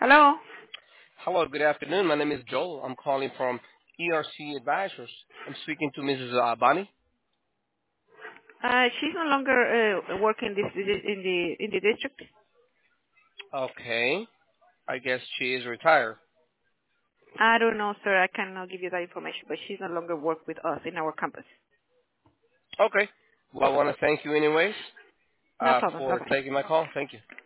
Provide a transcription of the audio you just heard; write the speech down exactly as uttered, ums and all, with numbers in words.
Hello. Hello, good afternoon. My name is Joel. I'm calling from E R C Advisors. I'm speaking to Missus Uh, Bonnie. Uh, she's no longer uh, working this, this in the in the district. Okay. I guess she is retired. I don't know, sir. I cannot give you that information, but she's no longer work with us in our campus. Okay. Well, I want to thank you anyways No uh, problem. Bye for bye. taking my call. Thank you.